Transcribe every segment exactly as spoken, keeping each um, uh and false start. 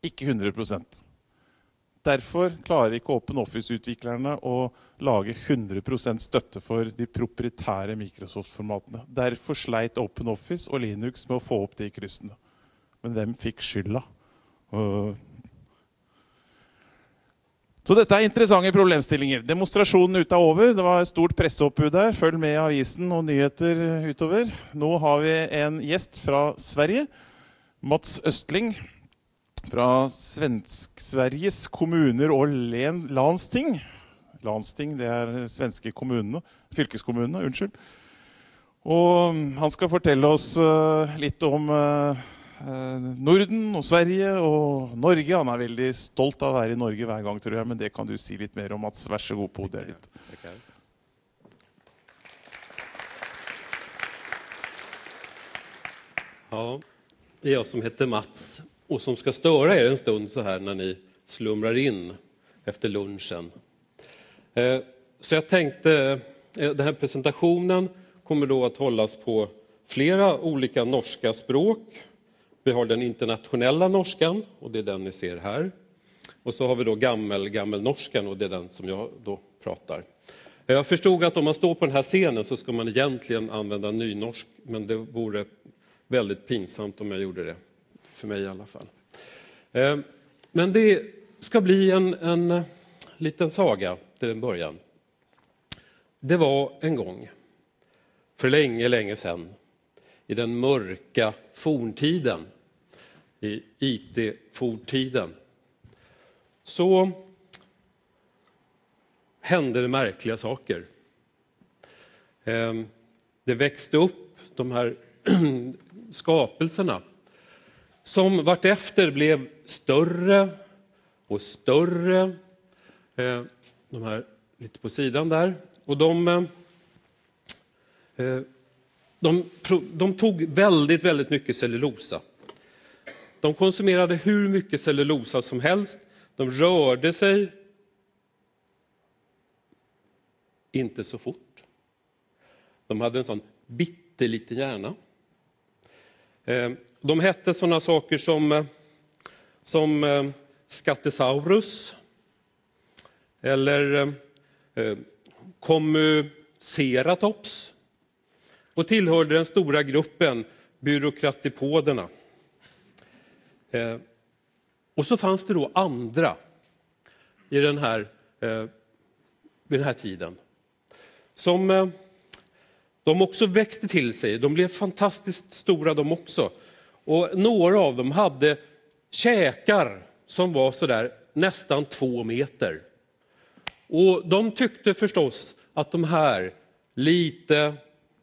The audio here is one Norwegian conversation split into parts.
Ikke hundre prosent. Derfor klarer ikke OpenOffice-utviklerne å lage hundre prosent støtte for de proprietære Microsoft-formatene. Derfor sleit OpenOffice og Linux med å få opp de kryssene. Men hvem fikk skylda? Uh. Så dette er interessante problemstillinger. Demonstrasjonen ute er over. Det var et stort presseoppbud der. Følg med i avisen og nyheter utover. Nå har vi en gjest fra Sverige. Mats Östling fra Svensk Sveriges kommuner og len, landsting. Landsting, det er svenske kommunene, fylkeskommunene, unnskyld. Og han skal fortelle oss uh, litt om uh, Norden og Sverige og Norge. Han er veldig stolt av å være i Norge hver gang, tror jeg, men det kan du si litt mer om, Mats. Vær så god på det litt. Okay. Ja, det är jag som heter Mats och som ska störa er en stund så här när ni slumrar in efter lunchen. Så jag tänkte, den här presentationen kommer då att hållas på flera olika norska språk. Vi har den internationella norskan och det är den ni ser här. Och så har vi då gammel, gammel norskan och det är den som jag då pratar. Jag förstod att om man står på den här scenen så ska man egentligen använda nynorsk, men det vore väldigt pinsamt om jag gjorde det. För mig i alla fall. Men det ska bli en, en liten saga till en början. Det var en gång, för länge, länge sedan, i den mörka forntiden, i I T-forntiden, så hände det märkliga saker. Det växte upp de här skapelserna som vartefter blev större och större. De här lite på sidan där. Och de, de, de tog väldigt, väldigt mycket cellulosa. De konsumerade hur mycket cellulosa som helst. De rörde sig inte så fort. De hade en sån bitteliten hjärna. De hette sådana saker som, som Scatosaurus eller Commuceratops och tillhörde den stora gruppen byråkratipoderna. Och så fanns det då andra i den här, vid den här tiden som de också växte till sig. De blev fantastiskt stora de också. Och några av dem hade käkar som var så där nästan två meter. Och de tyckte förstås att de här lite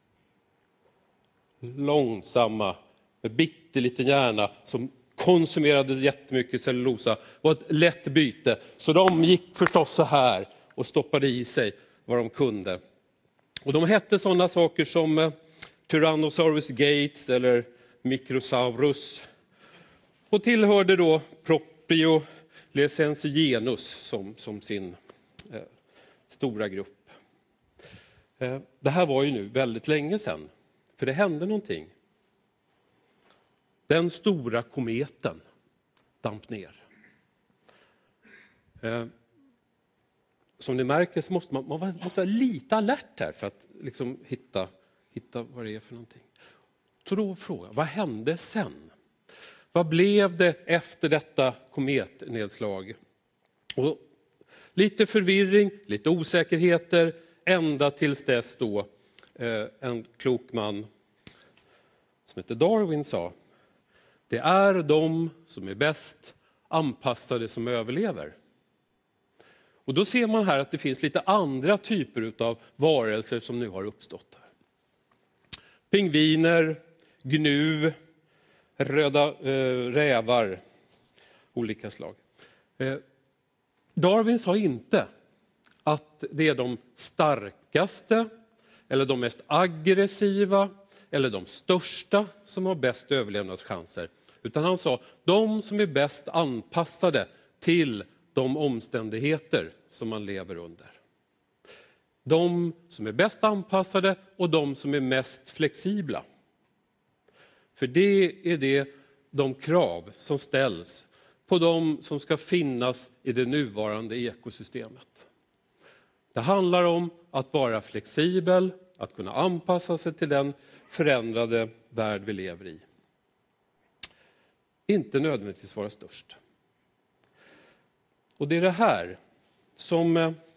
långsamma, med bitteliten hjärna som konsumerade jättemycket cellulosa var ett lätt byte. Så de gick förstås så här och stoppade i sig vad de kunde. Och de hette sådana saker som Tyrannosaurus Gates eller Microsaurus. Och tillhörde då Propiolesensigenus som, som sin eh, stora grupp. Eh, det här var ju nu väldigt länge sedan. För det hände någonting. Den stora kometen damp ner. Eh, Som ni märker så måste man, man måste vara lite alert här för att liksom hitta, hitta vad det är för någonting. Så då fråga, vad hände sen? Vad blev det efter detta kometnedslag? Och lite förvirring, lite osäkerheter, ända tills dess då eh, en klok man som heter Darwin sa, det är de som är bäst anpassade som överlever. Och då ser man här att det finns lite andra typer av varelser som nu har uppstått här. Pingviner, gnu, röda eh, rävar, olika slag. Eh, Darwin sa inte att det är de starkaste eller de mest aggressiva eller de största som har bäst överlevnadschanser. Utan han sa de som är bäst anpassade till de omständigheter som man lever under. De som är bäst anpassade och de som är mest flexibla. För det är det, de krav som ställs på de som ska finnas i det nuvarande ekosystemet. Det handlar om att vara flexibel, att kunna anpassa sig till den förändrade värld vi lever i. Inte nödvändigtvis vara störst. Och det är det här som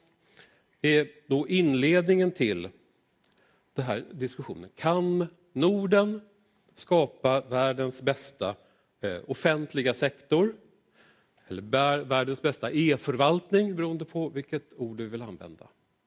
är då inledningen till den här diskussionen. Kan Norden skapa världens bästa offentliga sektor? Eller världens bästa e-förvaltning, beroende på vilket ord du vill använda.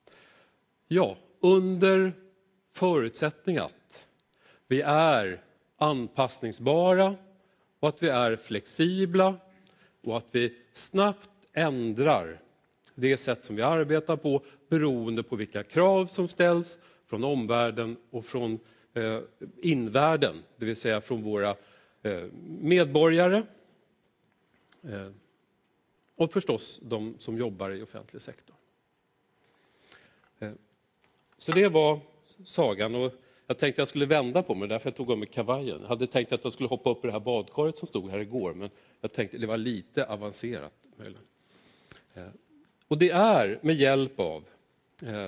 Ja, under förutsättning att vi är anpassningsbara och att vi är flexibla och att vi snabbt ändrar det sätt som vi arbetar på beroende på vilka krav som ställs från omvärlden och från eh, invärlden, det vill säga från våra eh, medborgare eh, och förstås de som jobbar i offentlig sektor. Eh, så det var sagan, och jag tänkte jag skulle vända på mig, därför jag tog av mig kavajen. Jag hade tänkt att jag skulle hoppa upp i det här badkaret som stod här igår, men jag tänkte det var lite avancerat möjligen. Eh, och det är med hjälp av eh,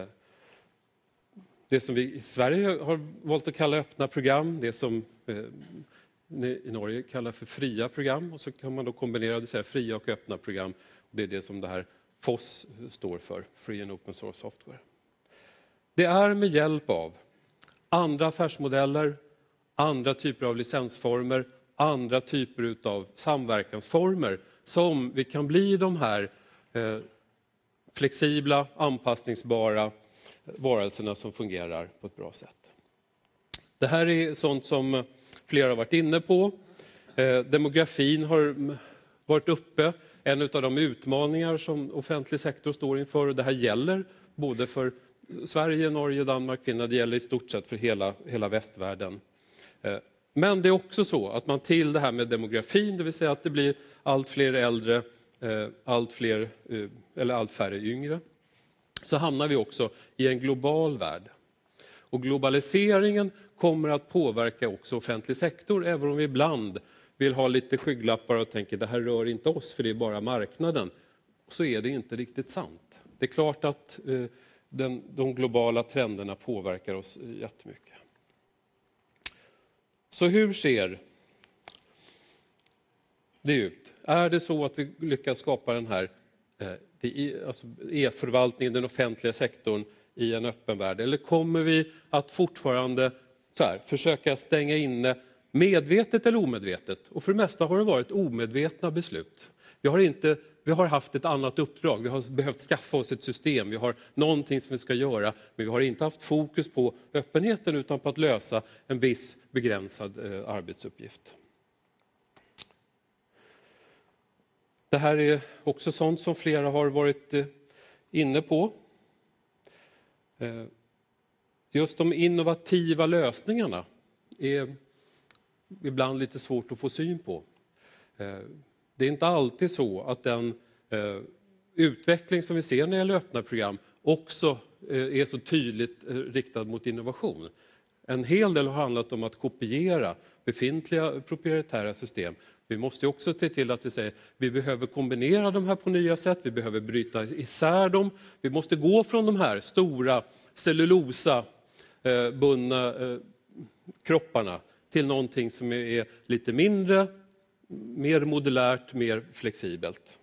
det som vi i Sverige har valt att kalla öppna program, det som eh, i Norge kallar för fria program, och så kan man då kombinera det så här, fria och öppna program. Det är det som det här F O S står för, Free and Open Source Software. Det är med hjälp av andra affärsmodeller, andra typer av licensformer, andra typer av samverkansformer som vi kan bli de här eh, flexibla, anpassningsbara varelserna som fungerar på ett bra sätt. Det här är sånt som flera har varit inne på. Eh, demografin har varit uppe. En av de utmaningar som offentlig sektor står inför, och det här gäller både för Sverige, Norge, Danmark, Finland, det gäller i stort sett för hela, hela västvärlden. Eh, men det är också så att man till det här med demografin, det vill säga att det blir allt fler äldre, eh, allt fler eh, eller allt färre yngre, så hamnar vi också i en global värld. Och globaliseringen kommer att påverka också offentlig sektor, även om vi ibland vill ha lite skygglappar och tänker det här rör inte oss för det är bara marknaden. Så är det inte riktigt sant. Det är klart att eh, den, de globala trenderna påverkar oss jättemycket. Så hur ser det ut? Är det så att vi lyckas skapa den här eh, alltså e-förvaltningen, den offentliga sektorn i en öppen värld? Eller kommer vi att fortfarande så här, försöka stänga inne medvetet eller omedvetet? Och för det mesta har det varit omedvetna beslut. Vi har, inte, vi har haft ett annat uppdrag, vi har behövt skaffa oss ett system, vi har någonting som vi ska göra, men vi har inte haft fokus på öppenheten utan på att lösa en viss begränsad eh, arbetsuppgift. Det här är också sånt som flera har varit eh, inne på. Eh, just de innovativa lösningarna är ibland lite svårt att få syn på. Eh, det är inte alltid så att den eh, utveckling som vi ser när det gäller öppna program också eh, är så tydligt eh, riktad mot innovation. En hel del har handlat om att kopiera befintliga proprietära system. Vi måste också se till att vi säger vi behöver kombinera de här på nya sätt, vi behöver bryta isär dem. Vi måste gå från de här stora cellulosa eh, bundna eh, kropparna till någonting som är lite mindre, mer modulärt, mer flexibelt.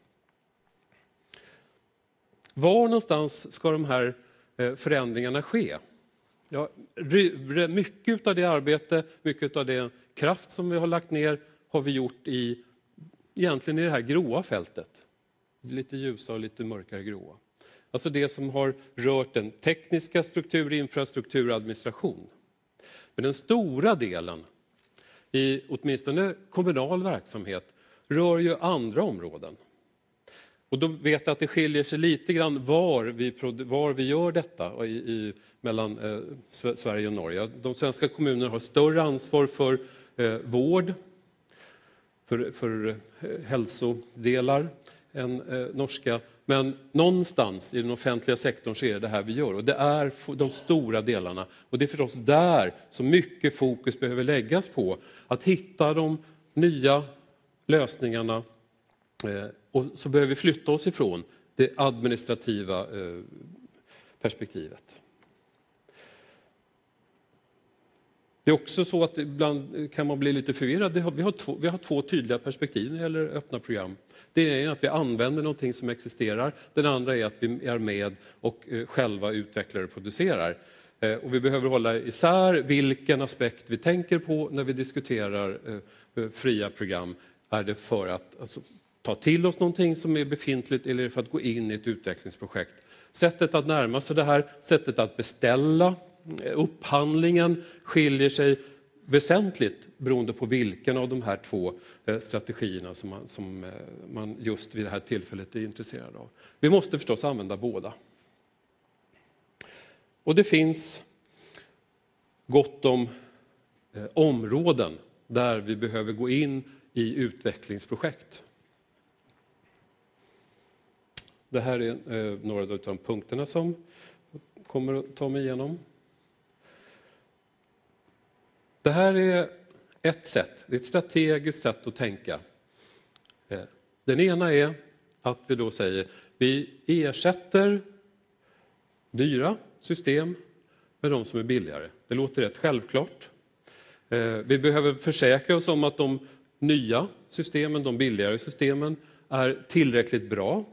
Var någonstans ska de här förändringarna ske? Ja, mycket av det arbete, mycket av den kraft som vi har lagt ner har vi gjort i, egentligen i det här gråa fältet. Lite ljusa och lite mörkare gråa. Alltså det som har rört den tekniska struktur, infrastruktur och administration. Men den stora delen i åtminstone kommunal verksamhet rör ju andra områden. Och då vet jag att det skiljer sig lite grann var vi, var vi gör detta i, i, mellan eh, Sverige och Norge. De svenska kommunerna har större ansvar för eh, vård, för, för eh, hälsodelar än eh, norska. Men någonstans i den offentliga sektorn så är det det här vi gör. Och det är de stora delarna. Och det är förstås där som mycket fokus behöver läggas på. Att hitta de nya lösningarna Och så behöver vi flytta oss ifrån det administrativa perspektivet. Det är också så att ibland kan man bli lite förvirrad. Vi har två, vi har två tydliga perspektiv när det gäller öppna program. Det är att vi använder någonting som existerar. Den andra är att vi är med och själva utvecklar och producerar. Och vi behöver hålla isär vilken aspekt vi tänker på när vi diskuterar fria program. Är det för att alltså, ta till oss någonting som är befintligt eller för att gå in i ett utvecklingsprojekt? Sättet att närma sig det här, sättet att beställa, upphandlingen skiljer sig väsentligt beroende på vilken av de här två strategierna som man, som man just vid det här tillfället är intresserad av. Vi måste förstås använda båda. Och det finns gott om eh, områden där vi behöver gå in i utvecklingsprojekt. Det här är eh, några av de punkterna som kommer att ta mig igenom. Det här är ett sätt, det är ett strategiskt sätt att tänka. Eh, den ena är att vi då säger vi ersätter dyra system med de som är billigare. Det låter rätt självklart. Vi behöver försäkra oss om att de nya systemen, de billigare systemen, är tillräckligt bra.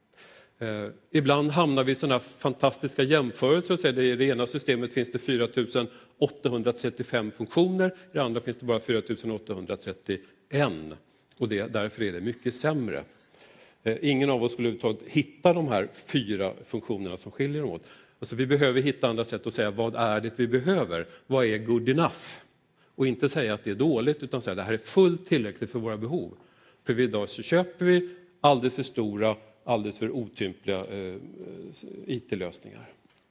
Ibland hamnar vi i sådana fantastiska jämförelser och säger att i det ena systemet finns det fyra tusen åttahundratrettiofem funktioner, i det andra finns det bara fyra tusen åttahundratrettioen. Och det, därför är det mycket sämre. Ingen av oss skulle överhuvudtaget hitta de här fyra funktionerna som skiljer dem åt. Alltså vi behöver hitta andra sätt att säga vad är det vi behöver? Vad är good enough? Och inte säga att det är dåligt utan säga att det här är fullt tillräckligt för våra behov. För idag så köper vi alldeles för stora, alldeles för otympliga eh, I T-lösningar.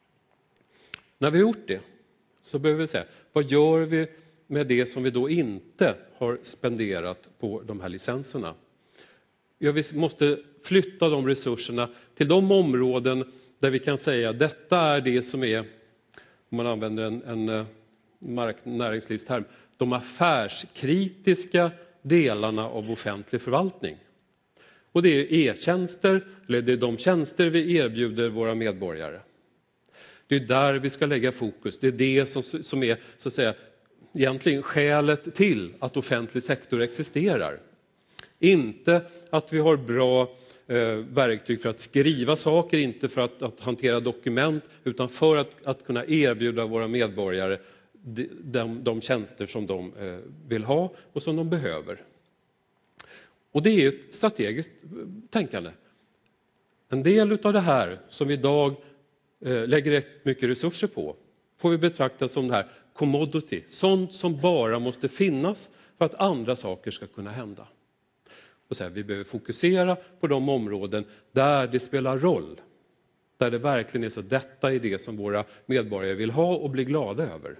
När vi har gjort det så behöver vi säga vad gör vi med det som vi då inte har spenderat på de här licenserna? Ja, vi måste flytta de resurserna till de områden där vi kan säga att detta är det som är, om man använder en, en mark- näringslivsterm, de affärskritiska delarna av offentlig förvaltning. Och det är e-tjänster, eller det är de tjänster vi erbjuder våra medborgare. Det är där vi ska lägga fokus. Det är det som, som är så att säga, egentligen skälet till att offentlig sektor existerar. Inte att vi har bra eh, verktyg för att skriva saker, inte för att, att hantera dokument, utan för att, att kunna erbjuda våra medborgare de, de, de tjänster som de eh, vill ha och som de behöver. Och det är ett strategiskt tänkande. En del av det här som vi idag eh, lägger rätt mycket resurser på får vi betrakta som det här commodity, sånt som bara måste finnas för att andra saker ska kunna hända. Och så här, vi behöver fokusera på de områden där det spelar roll. Där det verkligen är så att detta är det som våra medborgare vill ha och bli glada över.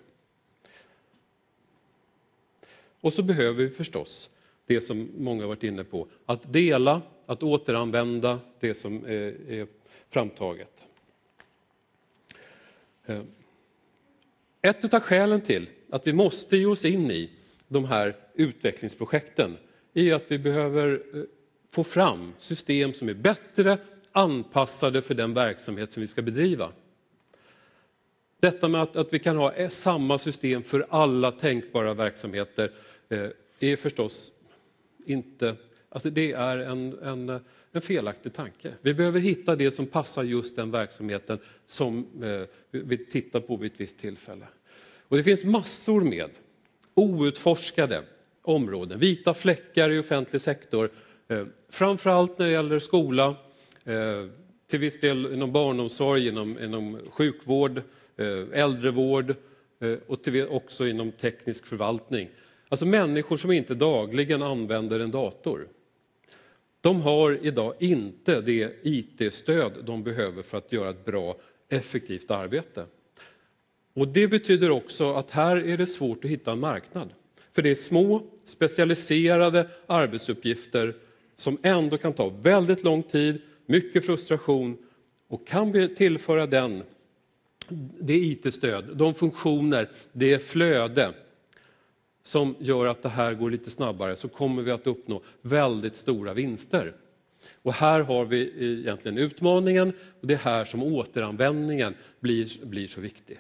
Och så behöver vi förstås det som många har varit inne på. Att dela, att återanvända det som är, är framtaget. Ett av skälen till att vi måste ge oss in i de här utvecklingsprojekten är att vi behöver få fram system som är bättre anpassade för den verksamhet som vi ska bedriva. Detta med att, att vi kan ha samma system för alla tänkbara verksamheter eh, är förstås inte, alltså det är en, en, en felaktig tanke. Vi behöver hitta det som passar just den verksamheten som eh, vi tittar på vid ett visst tillfälle. Och det finns massor med outforskade områden, vita fläckar i offentlig sektor, eh, framförallt när det gäller skola, eh, till viss del inom barnomsorg, inom, inom sjukvård, eh, äldrevård eh, och till, också inom teknisk förvaltning. Alltså människor som inte dagligen använder en dator. De har idag inte det I T-stöd de behöver för att göra ett bra, effektivt arbete. Och det betyder också att här är det svårt att hitta en marknad. För det är små, specialiserade arbetsuppgifter som ändå kan ta väldigt lång tid, mycket frustration. Och kan vi tillföra den, det I T-stöd, de funktioner, det flöde som gör att det här går lite snabbare, så kommer vi att uppnå väldigt stora vinster. Och här har vi egentligen utmaningen, och det är här som återanvändningen blir, blir så viktig.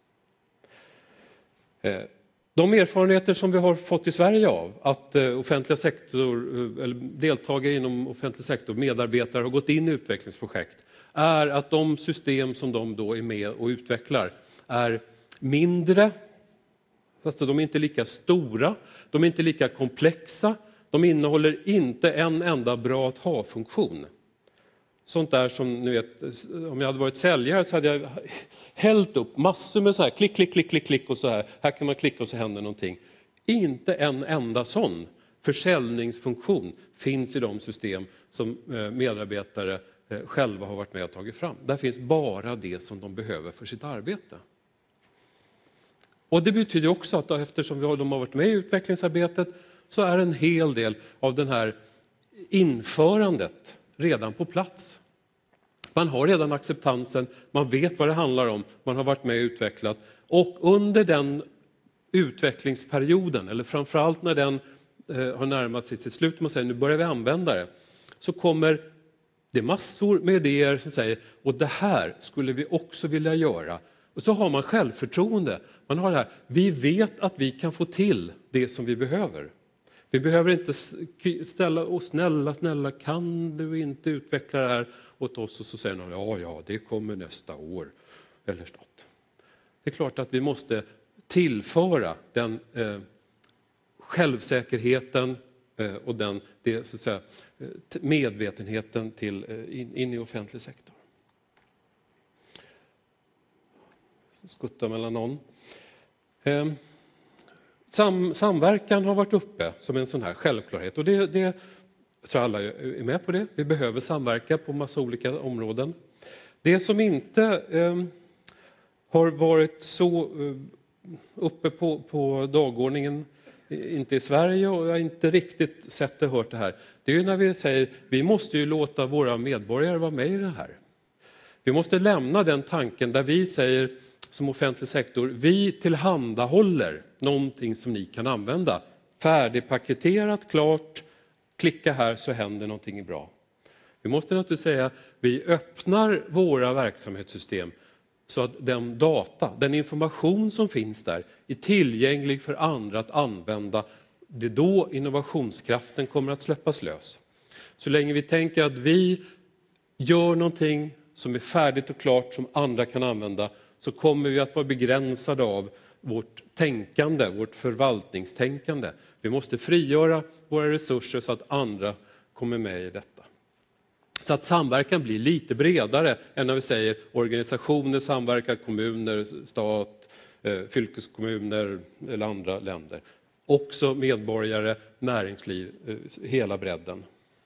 De erfarenheter som vi har fått i Sverige av att offentliga sektor, eller deltagare inom offentlig sektor, medarbetare har gått in i utvecklingsprojekt, är att de system som de då är med och utvecklar är mindre, fast de är inte lika stora, de är inte lika komplexa, de innehåller inte en enda bra att ha-funktion. Sånt där som, ni vet, om jag hade varit säljare så hade jag hällt upp massor med så här klick, klick, klick, klick, klick och så här. Här kan man klicka och så händer någonting. Inte en enda sån försäljningsfunktion finns i de system som medarbetare själva har varit med och tagit fram. Där finns bara det som de behöver för sitt arbete. Och det betyder också att eftersom vi har, de har varit med i utvecklingsarbetet så är en hel del av den här införandet redan på plats. Man har redan acceptansen, man vet vad det handlar om, man har varit med och utvecklat. Och under den utvecklingsperioden, eller framförallt när den eh, har närmat sig sitt slut, man säger nu börjar vi använda det, så kommer det massor med idéer som säger, och det här skulle vi också vilja göra. Och så har man självförtroende. Man har det här, vi vet att vi kan få till det som vi behöver. Vi behöver inte ställa oss, snälla, snälla, kan du inte utveckla det här åt oss? Och så säger någon, ja, ja, det kommer nästa år. Eller något. Det är klart att vi måste tillföra den eh, självsäkerheten eh, och den det, så att säga, medvetenheten till, eh, in, in i offentlig sektor. Skutta mellan någon. Eh, Sam, samverkan har varit uppe som en sån här självklarhet. Och det, det, jag tror alla är med på det. Vi behöver samverka på massa olika områden. Det som inte eh, har varit så eh, uppe på, på dagordningen, inte i Sverige och jag har inte riktigt sett det, hört det här. Det är ju när vi säger vi måste ju låta våra medborgare vara med i det här. Vi måste lämna den tanken där vi säger som offentlig sektor, vi tillhandahåller någonting som ni kan använda. Färdigpaketerat, klart, klicka här så händer någonting bra. Vi måste naturligtvis säga, vi öppnar våra verksamhetssystem så att den data, den information som finns där är tillgänglig för andra att använda. Det är då innovationskraften kommer att släppas lös. Så länge vi tänker att vi gör någonting som är färdigt och klart som andra kan använda, så kommer vi att vara begränsade av vårt tänkande, vårt förvaltningstänkande. Vi måste frigöra våra resurser så att andra kommer med i detta. Så att samverkan blir lite bredare än när vi säger organisationer samverkar, kommuner, stat, fylkeskommuner eller andra länder. Också medborgare, näringsliv, hela bredden.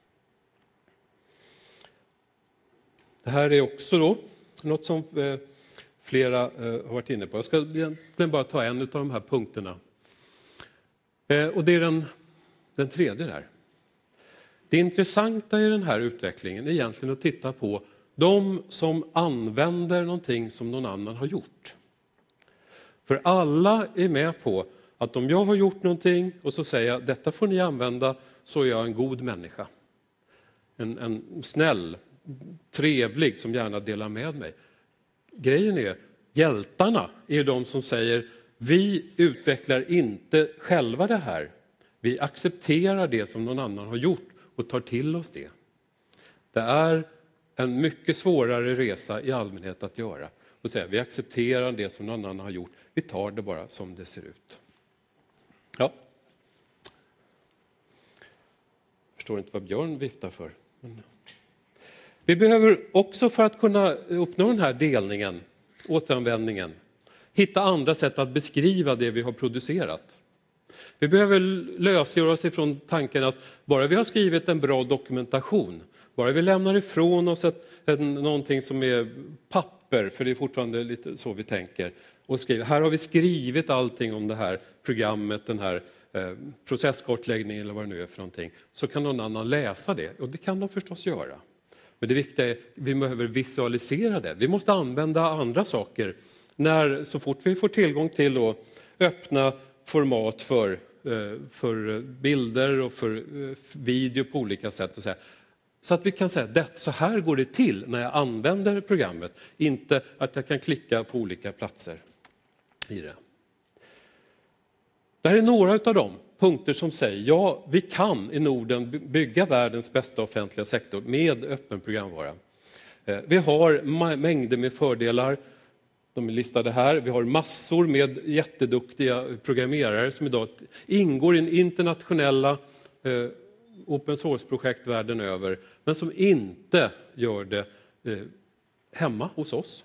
Det här är också då något som flera har varit inne på. Jag ska egentligen bara ta en av de här punkterna. Och det är den, den tredje där. Det intressanta i den här utvecklingen är egentligen att titta på de som använder någonting som någon annan har gjort. För alla är med på att om jag har gjort någonting och så säger jag detta får ni använda, så är jag en god människa. En, en snäll, trevlig som gärna delar med mig. Grejen är, hjältarna är de som säger vi utvecklar inte själva det här. Vi accepterar det som någon annan har gjort och tar till oss det. Det är en mycket svårare resa i allmänhet att göra. Och säga, vi accepterar det som någon annan har gjort. Vi tar det bara som det ser ut. Ja. Jag förstår inte vad Björn viftar för. Men... Vi behöver också för att kunna uppnå den här delningen, återanvändningen, hitta andra sätt att beskriva det vi har producerat. Vi behöver lösgöra oss ifrån tanken att bara vi har skrivit en bra dokumentation, bara vi lämnar ifrån oss ett, ett, någonting som är papper, för det är fortfarande lite så vi tänker, och skriver, här har vi skrivit allting om det här programmet, den här eh, processkartläggningen eller vad det nu är för någonting, så kan någon annan läsa det, och det kan de förstås göra. Men det viktiga är att vi behöver visualisera det. Vi måste använda andra saker när, så fort vi får tillgång till då, öppna format för, för bilder och för video på olika sätt. Och säga, Så att vi kan säga att så här går det till när jag använder programmet. Inte att jag kan klicka på olika platser i det. Det här är några av de punkter som säger ja, vi kan i Norden bygga världens bästa offentliga sektor med öppen programvara. Vi har mängder med fördelar. De är listade här. Vi har massor med jätteduktiga programmerare som idag ingår i internationella eh, open source-projekt världen över, men som inte gör det eh, hemma hos oss.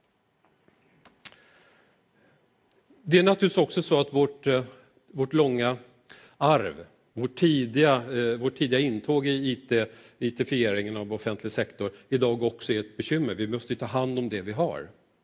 Det är naturligtvis också så att vårt, eh, vårt långa arv, vårt tidiga, eh, vårt tidiga intåg i I T, I T-fieringen av offentlig sektor idag också är ett bekymmer. Vi måste ta hand om det vi har.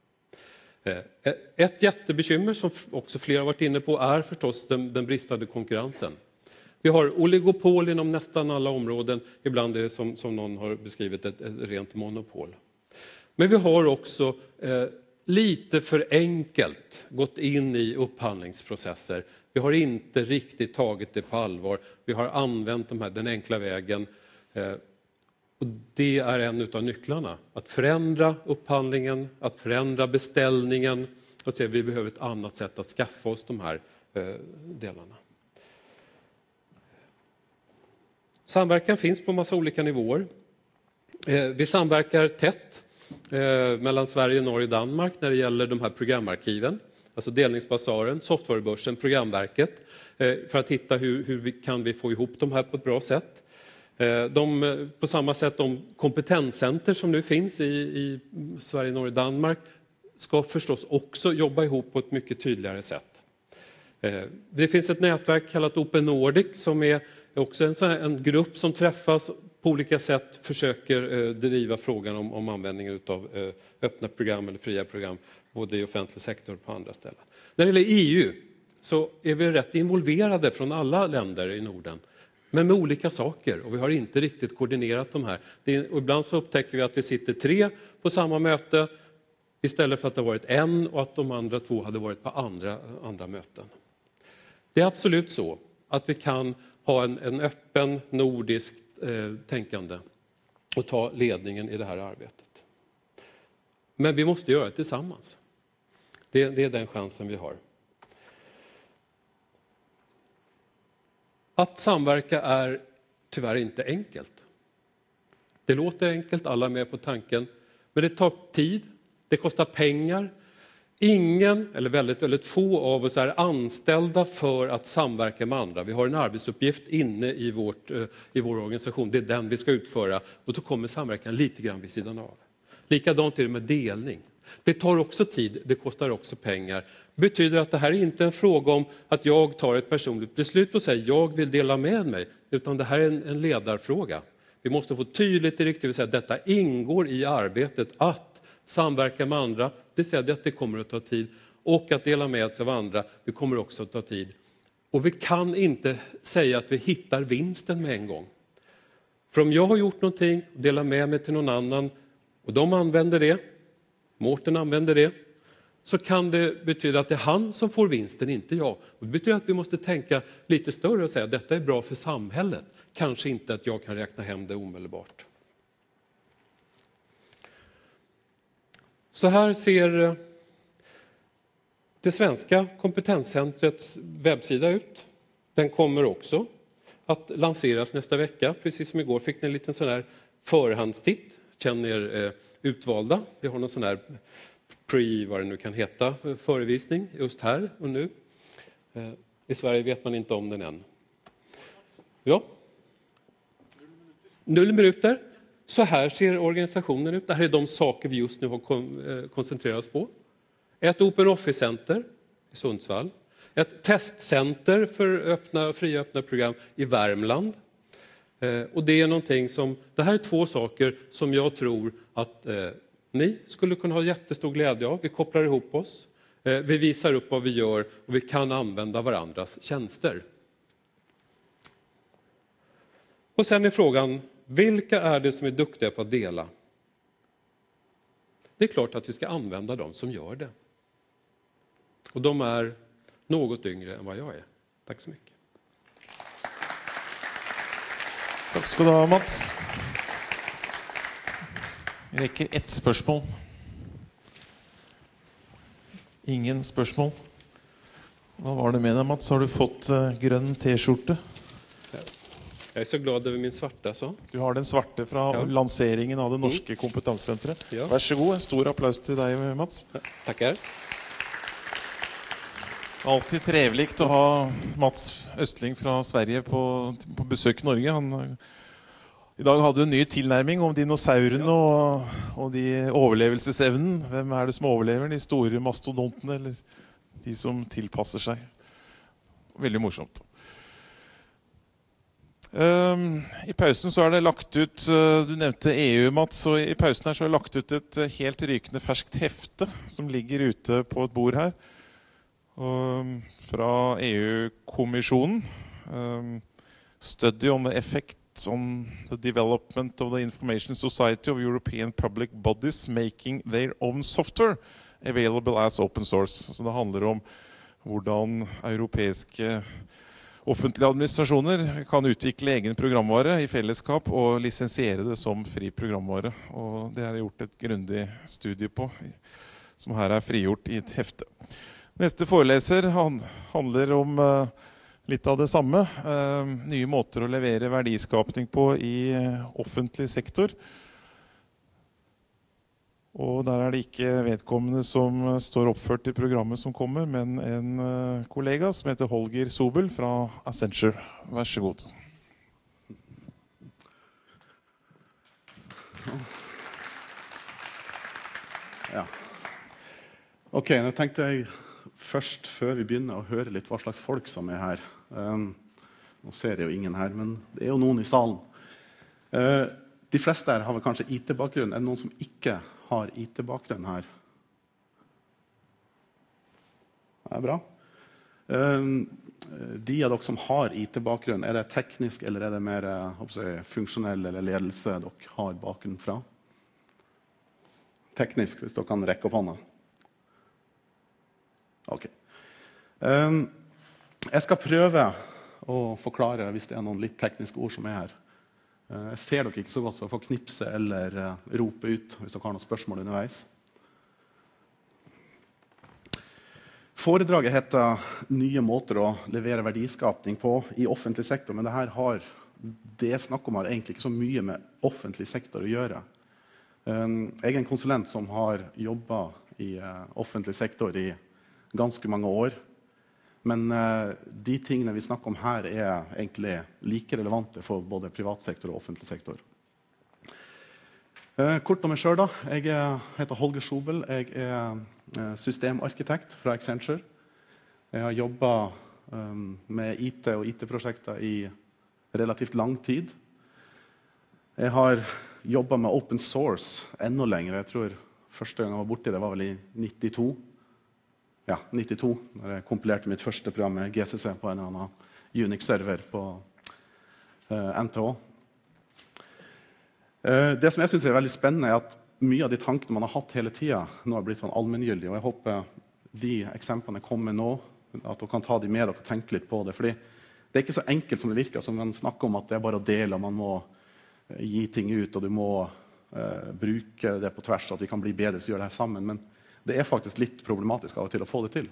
Ett jättebekymmer som också flera har varit inne på är förstås den, den bristande konkurrensen. Vi har oligopol inom nästan alla områden. Ibland är det som, som någon har beskrivit ett, ett rent monopol. Men vi har också eh, lite för enkelt gått in i upphandlingsprocesser. Vi har inte riktigt tagit det på allvar. Vi har använt de här, den enkla vägen. Eh, Och det är en av nycklarna. Att förändra upphandlingen, att förändra beställningen. Och se, vi behöver ett annat sätt att skaffa oss de här eh, delarna. Samverkan finns på massa olika nivåer. Eh, vi samverkar tätt eh, mellan Sverige, Norge och Danmark när det gäller de här programarkiven. Alltså delningsbasaren, softwarebörsen, programverket. Eh, för att hitta hur, hur vi, kan vi få ihop de här på ett bra sätt. De, på samma sätt de kompetenscenter som nu finns i, i Sverige, Norge och Danmark ska förstås också jobba ihop på ett mycket tydligare sätt. Det finns ett nätverk kallat Open Nordic som är också en, sån här, en grupp som träffas på olika sätt, försöker driva frågan om, om användningen av öppna program eller fria program både i offentlig sektor och på andra ställen. När det gäller E U så är vi rätt involverade från alla länder i Norden. Men med olika saker och vi har inte riktigt koordinerat de här. Det är, och ibland så upptäcker vi att vi sitter tre på samma möte istället för att det har varit en och att de andra två hade varit på andra, andra möten. Det är absolut så att vi kan ha en, en öppen nordisk eh, tänkande och ta ledningen i det här arbetet. Men vi måste göra det tillsammans. Det, det är den chansen vi har. Att samverka är tyvärr inte enkelt. Det låter enkelt, alla är med på tanken. Men det tar tid, det kostar pengar. Ingen, eller väldigt, väldigt få av oss är anställda för att samverka med andra. Vi har en arbetsuppgift inne i, vårt, i vår organisation, det är den vi ska utföra. Och då kommer samverkan lite grann vid sidan av. Likadant är det med delning. Det tar också tid, det kostar också pengar. Det betyder att det här är inte en fråga om att jag tar ett personligt beslut och säger jag vill dela med mig. Utan det här är en, en ledarfråga. Vi måste få tydligt direktiv och säga att detta ingår i arbetet att samverka med andra. Det säger att det kommer att ta tid. Och att dela med sig av andra, det kommer också att ta tid. Och vi kan inte säga att vi hittar vinsten med en gång. För om jag har gjort någonting och delar med mig till någon annan och de använder det, Mårten använder det, så kan det betyda att det är han som får vinsten, inte jag. Det betyder att vi måste tänka lite större och säga att detta är bra för samhället. Kanske inte att jag kan räkna hem det omedelbart. Så här ser det svenska kompetenscentrets webbsida ut. Den kommer också att lanseras nästa vecka. Precis som igår fick ni en liten sån här förhandstitt. Känner er eh, utvalda. Vi har någon sån här pre, vad det nu kan heta, förevisning just här och nu. Eh, I Sverige vet man inte om den än. Ja. Null minuter. Så här ser organisationen ut. Det här är de saker vi just nu har kon- eh, koncentrerat oss på. Ett Open Office-center i Sundsvall. Ett testcenter för öppna, fria öppna program i Värmland. Och det är någonting som, det här är två saker som jag tror att eh, ni skulle kunna ha jättestor glädje av. Vi kopplar ihop oss, eh, vi visar upp vad vi gör och vi kan använda varandras tjänster. Och sen är frågan, vilka är det som är duktiga på att dela? Det är klart att vi ska använda dem som gör det. Och de är något yngre än vad jag är. Tack så mycket. Tack ska du ha, Mats. Vi rekker ett spørsmål. Ingen spørsmål. Hva var det med deg, Mats? Har du fått uh, grønn t-skjorte? Jeg er så glad over min svarte, så. Du har den svarte fra ja. lanseringen av det norske mm. kompetansesenteret. Ja. Vær så god, en stor applaus til deg, Mats. Ja, takker. Alltid trevligt å ha Mats Østling fra Sverige på, på besøk i Norge. Han, I dag hadde du en ny tilnærming om dinosaurene ja. og, og de overlevelsesevnen. Hvem er det som overlever? De store mastodontene eller de som tilpasser seg? Veldig morsomt. Um, I pausen så er det lagt ut, uh, du nevnte E U, Mats, og i pausen her så er det lagt ut et uh, helt rykende ferskt hefte som ligger ute på et bord her. Um, fra E U-kommisjonen. Um, Study on the effect on the development of the information society of European public bodies making their own software available as open source. Så det handler om hvordan europeiske offentlige administrasjoner kan utvikle egen programvare i fellesskap og lisensiere det som fri programvare. Og det er gjort et grundig studie på, som her er frigjort i et hefte. Neste foreleser handler om uh, litt av det samme. Uh, nye måter å levere verdiskapning på i uh, offentlig sektor. Og der er det ikke vedkommende som står oppført i programmet som kommer, men en uh, kollega som heter Holger Sobel fra Accenture. Vær så god. Ja. Ok, nå tenkte jeg først, før vi begynner å høre litt hva slags folk som er her. Um, nå ser jeg jo ingen her, men det er jo noen i salen. Uh, de fleste her har vel kanskje I T-bakgrunn. Er det noen som ikke har I T-bakgrunn her? Det er bra. Um, de av dere som har I T-bakgrunn, er det teknisk eller er det mer jeg, funksjonell eller ledelse dere har bakgrunn fra? Teknisk, hvis dere kan rekke opp hånda. Ok. Um, jeg skal prøve å forklare hvis det er noen litt tekniske ord som er her. Jeg ser dere ikke så godt, så jeg får knipse eller uh, rope ut hvis dere har noen spørsmål underveis. Foredraget heter «Nye måter å levere verdiskapning på i offentlig sektor», men det her har, det jeg snakker om har egentlig ikke så mye med offentlig sektor å gjøre. Um, jeg er en konsulent som har jobbet i uh, offentlig sektor i ganske mange år. Men uh, de tingene vi snakker om her er egentlig like relevante for både privatsektor og offentlig sektor. Uh, kort om meg selv da. Jeg er, heter Holger Sobel. Jeg er uh, systemarkitekt fra Accenture. Jeg har jobbet um, med I T og I T-prosjekter i relativt lang tid. Jeg har jobbet med open source enda lenger. Jeg tror første gang jeg var borte, det var vel i nittito. Ja, nittito, når jeg kompilerte mitt første program med G C C på en eller annen Unix-server på uh, N T H. Uh, det som jeg synes er veldig spennende er at mye av de tankene man har hatt hele tiden nå har blitt sånn allmenngyldige, og jeg håper de eksemplene kommer nå, at dere kan ta de med dere og tenke litt på det, fordi det er ikke så enkelt som det virker, som man snakker om at det er bare å dele, og man må uh, gi ting ut, og du må uh, bruke det på tvers, at vi kan bli bedre hvis vi gjør det her sammen, men det er faktisk litt problematisk av og til å få det til.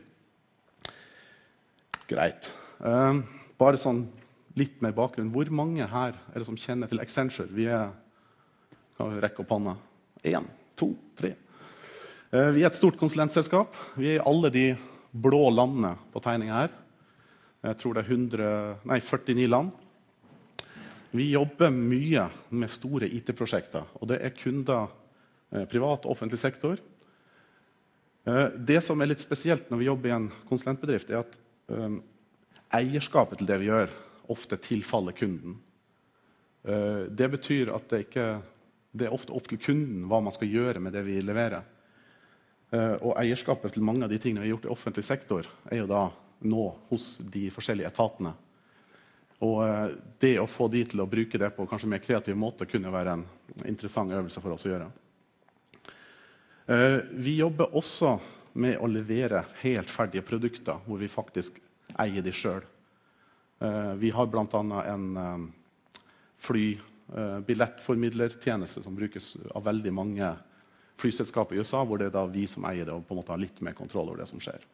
Greit. Uh, bare sånn litt mer bakgrunn. Hvor mange her er det som kjenner til Accenture? Vi er, kan vi rekke opp hånda? En, to, tre. Uh, vi er et stort konsulentselskap. Vi er i alle de blå landene på tegningen her. Jeg tror det er hundre, nei, førtini land. Vi jobber mye med store I T-prosjekter, og det er kunder, uh, privat og offentlig sektor. Det som er litt spesielt når vi jobber i en konsulentbedrift, er at um, eierskapet til det vi gjør ofte tilfaller kunden. Uh, det betyr at det, ikke, det er ofte opp til kunden hva man skal gjøre med det vi leverer. Uh, og eierskapet til mange av de tingene vi har gjort i offentlig sektor er jo da nå hos de forskjellige etatene. Og uh, det å få de til å bruke det på kanskje mer kreativ måte kunne være en interessant øvelse for oss å gjøre. Uh, vi jobber også med å levere helt ferdige produkter, hvor vi faktisk eier de selv. Uh, vi har blant annet en um, fly, uh, billettformidlertjeneste som brukes av veldig mange flyselskaper i U S A, hvor det er da vi som eier det og på en måte har litt mer kontroll over det som skjer.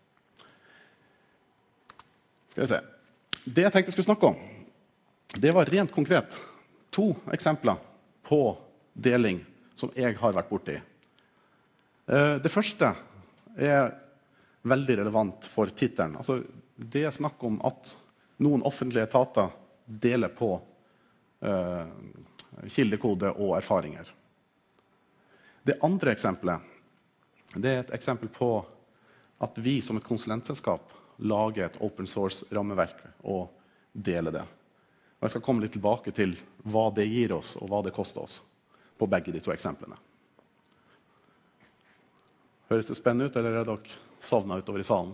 Skal vi se. Det jeg tenkte jeg skulle snakke om, det var rent konkret to eksempler på deling som jeg har vært borti. Uh, det første er veldig relevant for titelen. Altså, det er snakk om at noen offentlige etater deler på uh, kildekode og erfaringer. Det andre eksempelet, det er et eksempel på at vi som et konsulentselskap lager et open source rammeverk og deler det. Og jeg skal komme litt tilbake til hva det gir oss og hva det koster oss på begge de to eksemplene. Høres det spennende ut, eller er dere sovnet utover i salen?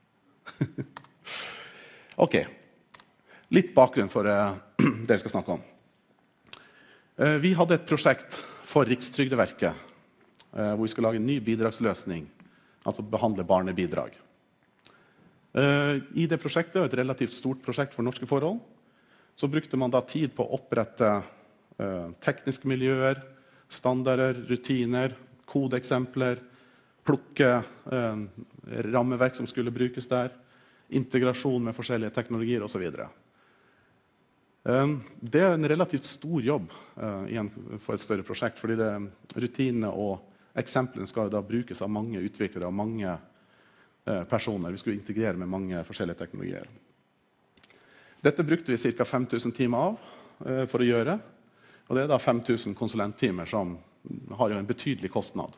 Ok, litt bakgrunn for uh, det jeg skal snakke om. Uh, vi hadde et prosjekt for Rikstrygdeverket, uh, hvor vi skal lage en ny bidragsløsning, altså behandle barnebidrag. Uh, I det prosjektet, et relativt stort prosjekt for norske forhold, så brukte man da tid på å opprette uh, tekniske miljøer, standarder, rutiner, kodeeksempler, plukke uh, rammeverk som skulle brukes der, integrasjon med forskjellige teknologier og så videre. Uh, det er en relativt stor jobb uh, igjen for et større prosjekt, fordi det, rutinene og eksemplene skal da brukes av mange utviklere og mange uh, personer. Vi skulle integrere med mange forskjellige teknologier. Dette brukte vi ca. fem tusen timer av uh, for å gjøre, og det er da fem tusen konsulenttimer som har jo en betydelig kostnad.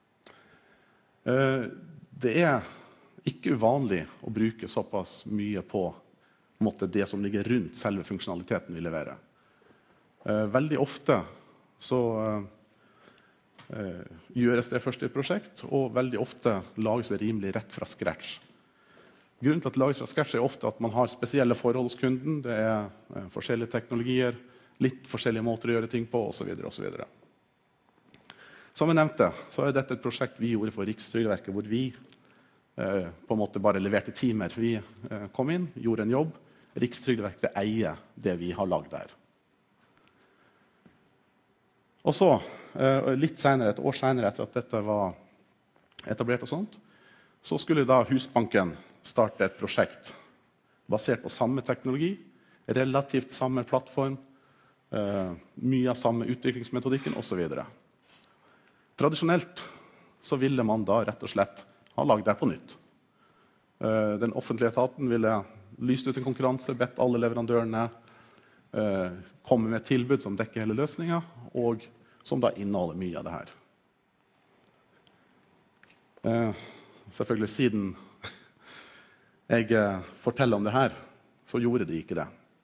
Uh, det er ikke uvanlig å bruke såpass mye på, på måte, det som ligger rundt selve funksjonaliteten vi leverer. Uh, veldig ofte så uh, uh, gjøres det først i et prosjekt, og veldig ofte lages det rimelig rett fra scratch. Grunnen til at det lages fra scratch er ofte at man har spesielle forhold hos kunden, det er uh, forskjellige teknologier, litt forskjellige måter å gjøre ting på, og så videre, og så videre. Som jeg nevnte, så er dette et prosjekt vi gjorde for Rikstrygdeverket, hvor vi eh, på en måte bare leverte timer. Vi eh, kom inn, gjorde en jobb. Rikstrygdeverket eier det vi har lagd der. Og så, eh, litt senere, et år senere etter at dette var etablert og sånt, så skulle da Husbanken starte et prosjekt basert på samme teknologi, relativt samme plattform, eh, mye av samme utviklingsmetodikken og så videre. Tradisjonelt så ville man da rett og slett ha laget det på nytt. Den offentlige etaten ville lyst ut en konkurranse, bedt alle leverandørene komme med et tilbud som dekker hele løsningen, og som da inneholder mye av det her. Selvfølgelig, siden jeg forteller om det her, så gjorde de ikke det.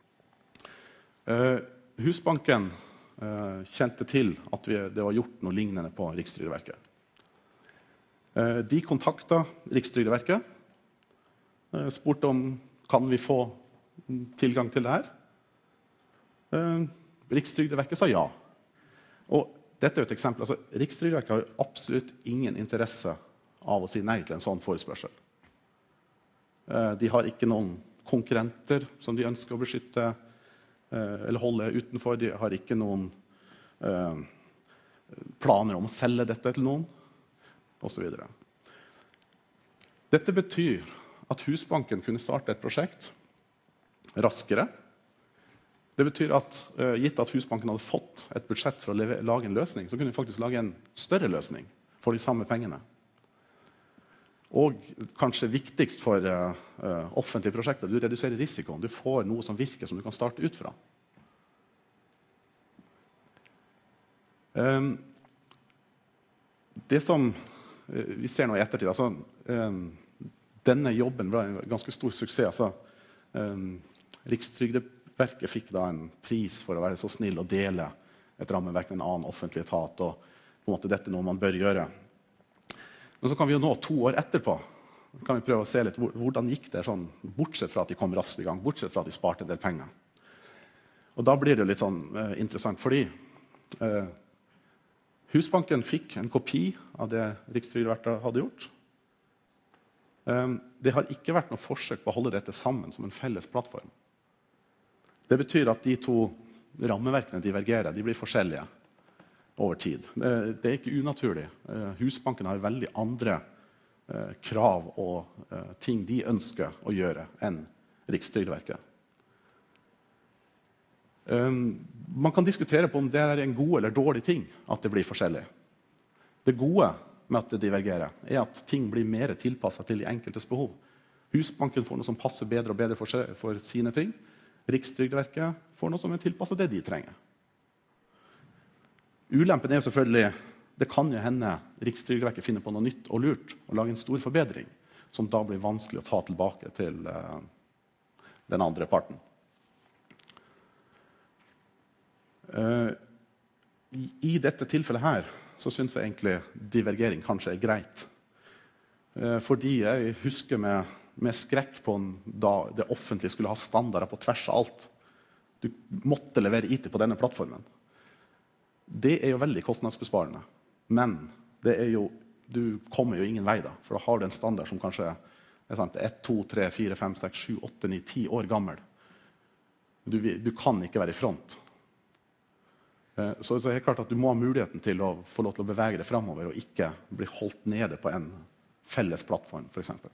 Husbanken Uh, kjente til at vi, det var gjort noe lignende på Rikstrygdeverket. Uh, de kontaktet Rikstrygdeverket, uh, spurte om kan vi få tilgang til det her. Uh, Rikstrygdeverket sa ja. Og dette er et eksempel. Altså, Rikstrygdeverket har absolutt ingen interesse av å si nei til en sånn forespørsel. Uh, de har ikke noen konkurrenter som de ønsker å beskytte eller holde utenfor. De har ikke noen eh, planer om å selge dette til noen, og så videre. Dette betyr at Husbanken kunne starte et prosjekt raskere. Det betyr at eh, gitt at Husbanken hadde fått et budsjett for å leve, lage en løsning, så kunne de faktisk lage en større løsning for de samme pengene. Og kanskje viktigst for uh, uh, offentlige prosjekter, du reduserer risikoen. Du får noe som virker, som du kan starte ut fra. Um, det som uh, vi ser nå i ettertid, altså, um, denne jobben var en ganske stor suksess. Altså, um, Rikstrygdeverket fikk da en pris for å være så snill å dele et rammeverk med en annen offentlig etat, og på en måte dette er noe man bør gjøre. Men så kan vi jo nå to år etterpå kan vi prøve å se litt hvordan gikk det sånn, bortsett fra at de kom raskt i gang, bortsett fra at de sparte en del penger. Og da blir det litt sånn eh, interessant, fordi eh, Husbanken fikk en kopi av det Rikstrygdeverket hadde gjort. Eh, det har ikke vært noe forsøk på å holde dette sammen som en felles plattform. Det betyr at de to rammeverkene divergerer. De blir forskjellige over tid. Det, det er ikke unaturlig. Eh, Husbanken har veldig andre eh, krav og eh, ting de ønsker å gjøre enn Rikstrygdeverket. Um, man kan diskutere på om det er en god eller dårlig ting at det blir forskjellig. Det gode med at det divergerer er at ting blir mer tilpasset til de enkeltes behov. Husbanken får noe som passer bedre og bedre for, seg, for sine ting. Rikstrygdeverket får noe som er tilpasset det de trenger. Ulempen er jo selvfølgelig, det kan jo hende Rikstrygdeverket finner på noe nytt og lurt og lager en stor forbedring, som da blir vanskelig å ta tilbake til uh, den andre parten. Uh, i, I dette tilfellet her så synes jeg egentlig divergering kanskje er greit. Uh, fordi jeg husker med, med skrekk på en, da det offentlige skulle ha standarder på tvers av alt. Du måtte levere I T på denne plattformen. Det er jo veldig kostnadsbesparende. Men det er jo, du kommer jo ingen vei da. For da har du en standard som kanskje er sant, ett, to, tre, fire, fem, seks, sju, åtte, ni, ti år gammel. Du, du kan ikke være I front. Så det er klart at du må ha muligheten til å få lov til å bevege det fremover og ikke bli holdt nede på en felles plattform, for eksempel.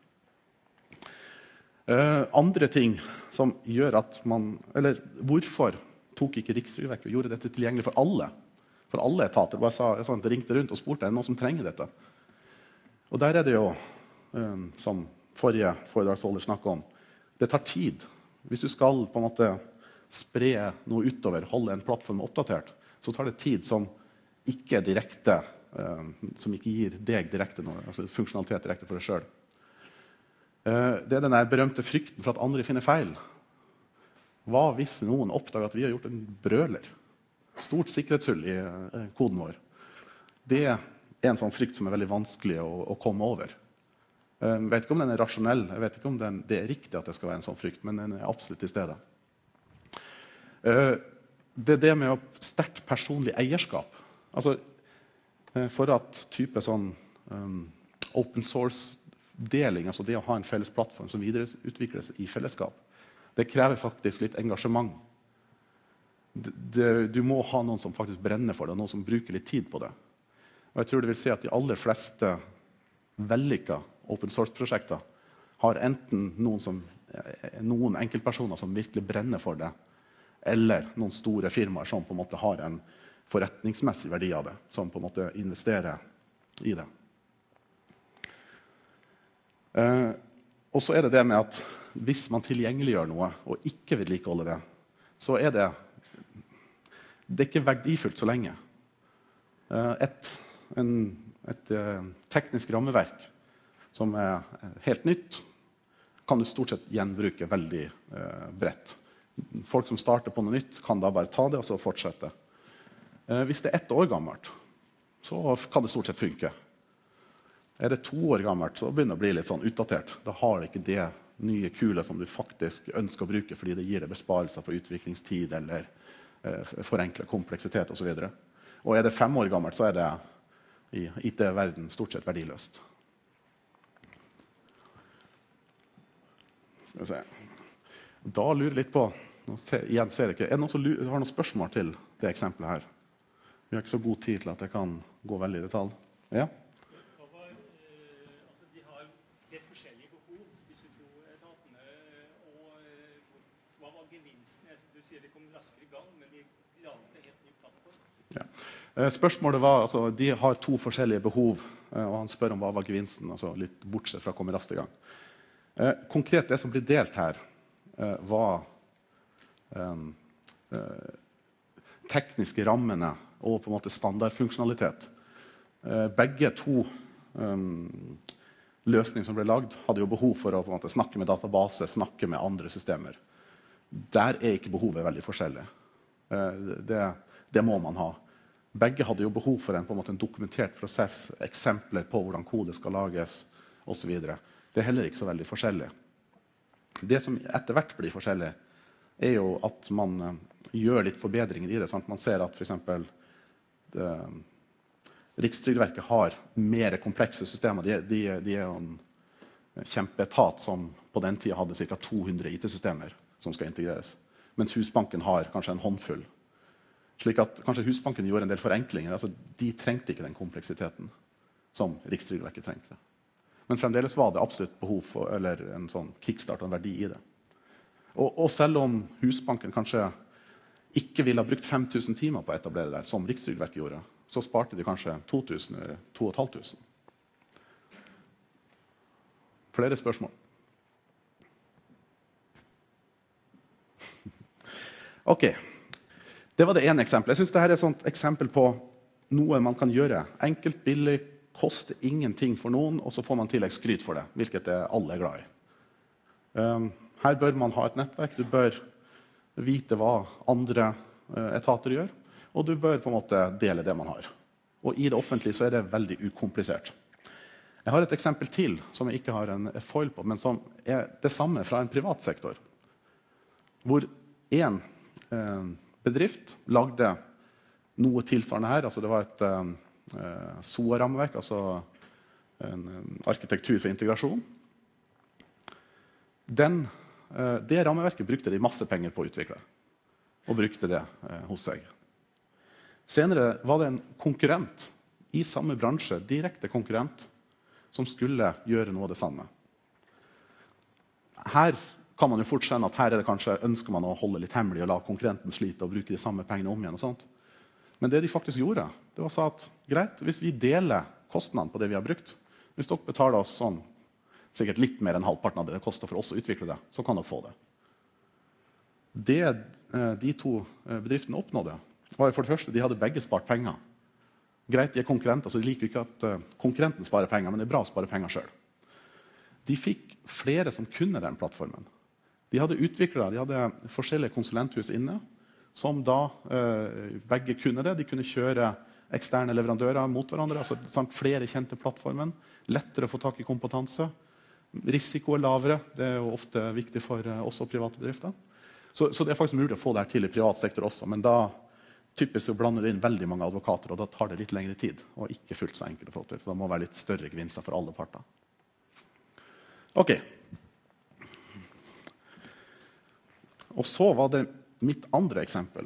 Uh, andre ting som gjør at man, eller hvorfor tok ikke Rikstrygdeverket og gjorde dette tilgjengelig for alle? For alle etater. Og jeg, sa, jeg, sa, jeg ringte rundt og spurte, er det noen som trenger dette? Og der er det jo, um, som forrige foredragsholder snakket om, det tar tid. Hvis du skal på en måte spre noe utover, holde en plattform oppdatert, så tar det tid som ikke er direkte, uh, som ikke gir deg direkte noe, altså funksjonalitet direkte for deg selv. Uh, det er den der berømte frykten for at andre finner feil. Hva hvis noen oppdager at vi har gjort en brøler? Stort sikkerhetshull I uh, koden vår. Det er en sånn frykt som er veldig vanskelig å, å komme over. Uh, jeg vet ikke om den er rasjonell, jeg vet ikke om den, det er riktig at det skal være en sånn frykt, men den er absolutt til stede. Uh, Det er det med sterkt personlig eierskap. Altså, for at type sånn um, open source-deling, altså det å ha en felles plattform som videreutvikles I fellesskap, det krever faktisk litt engasjement. Det, det, du må ha noen som faktisk brenner for det, noen som bruker litt tid på det. Og jeg tror det vil si at de aller fleste vellykket open source-prosjekter har enten noen, som, noen enkeltpersoner som virkelig brenner for det, eller noen store firmaer som på en måte har en forretningsmessig verdi av det, som på en måte investerer I det. Eh, og så er det det med at hvis man tilgjengeliggjør noe og ikke vedlikeholder det, så er det, det er ikke verdifullt så lenge. Eh, et, en, et eh, teknisk rammeverk som er helt nytt, kan du stort sett gjenbruke veldig eh, bredt. Folk som starter på noe nytt kan da bare ta det og så fortsette. Eh, hvis det er ett år gammelt, så kan det stort sett funke. Er det to år gammelt, så begynner det å bli litt sånn utdatert. Da har det ikke det nye kule som du faktisk ønsker å bruke, fordi det gir deg besparelser på utviklingstid eller eh, forenkler kompleksitet og så videre. Og er det fem år gammelt, så er det I I T-verden stort sett verdiløst. Skal vi se. Da lurer jeg litt på, igjen ser jeg ikke, er det noen som lurer, har noen spørsmål til det eksempelet her? Vi har ikke så god tid til at jeg kan gå veldig I detalj. Ja? Hva var, eh, altså de har helt forskjellige behov, disse to etatene, og eh, hva var gevinsten? Du sier de kom raskere I gang, men de laget en helt ny plattform. Ja. Eh, spørsmålet var, altså, de har to forskjellige behov, eh, og han spør om hva var gevinsten, altså litt bortsett fra å komme raskt I gang. Eh, konkret, det som blir delt her, var um, uh, tekniske rammene og på en måte standardfunksjonalitet. Uh, begge to um, løsninger som ble lagd hadde jo behov for å på en måte snakke med database, snakke med andre systemer. Der er ikke behovet veldig forskjellig. Uh, det, det må man ha. Begge hadde jo behov for en, på en, måte, en dokumentert prosess, eksempler på hvordan kode skal lages, og så videre. Det er heller ikke så veldig forskjellig. Det som etter hvert blir forskjellig, er jo at man uh, gjør litt forbedringer I det. Sant? Man ser at for eksempel det, Rikstrygdeverket har mer komplekse systemer. De, de, de er jo en kjempeetat som på den tiden hadde ca. to hundre I T-systemer som skal integreres. Mens Husbanken har kanskje en håndfull. Slik at kanskje Husbanken gjorde en del forenklinger. Altså, de trengte ikke den kompleksiteten som Rikstrygdeverket trengte. Men fremdeles var det absolutt behov for eller en sånn kickstart og en verdi i det. Og, og selv om Husbanken kanskje ikke ville ha brukt fem tusen timer på å etablere det der, som Rikstrygdeverket gjorde, så sparte de kanskje to tusen eller to tusen fem hundre. Flere spørsmål? Ok, det var det ene eksempelet. Jeg synes dette er et sånt eksempel på noe man kan gjøre. Enkelt, billig, koster ingenting for noen, og så får man tillegg skryt for det, hvilket alle er glad i. Um, her bør man ha et nettverk, du bør vite hva andre uh, etater gjør, og du bør på en måte dele det man har. Og i det offentlige så er det veldig ukomplisert. Jeg har et eksempel til som jeg ikke har en foil på, men som er det samme fra en privat sektor. Hvor en eh, bedrift lagde noe tilsvarende her. Altså det var et eh, S O A-rammeverk, altså en, en arkitektur for integrasjon. Den, eh, det rammeverket brukte de masse penger på å utvikle, og brukte det eh, hos seg. Senere var det en konkurrent i samme bransje, direkte konkurrent, som skulle gjøre noe av det samme. Her kan man jo fort skjønne at her er det kanskje ønsker man å holde litt hemmelig og la konkurrenten slite og bruke de samme pengene om igjen og sånt. Men det de faktisk gjorde, det var så at greit, hvis vi deler kostnadene på det vi har brukt, hvis dere betaler oss sånn, sikkert litt mer enn halvparten av det det koster for oss å utvikle det, så kan dere få det. Det de to bedriftene oppnådde, var for det første, de hadde begge spart penger. Greit, de er konkurrenter, så de liker ikke at uh, konkurrenten sparer penger, men det er bra å spare penger selv. De fikk flere som kunne den plattformen. De hadde utviklere, de hadde forskjellige konsulenthus inne, som da uh, begge kunne det. De kunne kjøre eksterne leverandører mot hverandre, altså samt flere kjente plattformen, lettere å få tak i kompetanse. Risiko er lavere, det er jo ofte viktig for uh, også private bedrifter. Så, så det er faktisk mulig å få det her til i privat sektor også, men da typisk så blander du inn veldig mange advokater, og da tar det litt lengre tid, og ikke fullt så enkelt å få til. Så det må være litt større gevinster for alle parter. Ok. Og så var det mitt andre eksempel.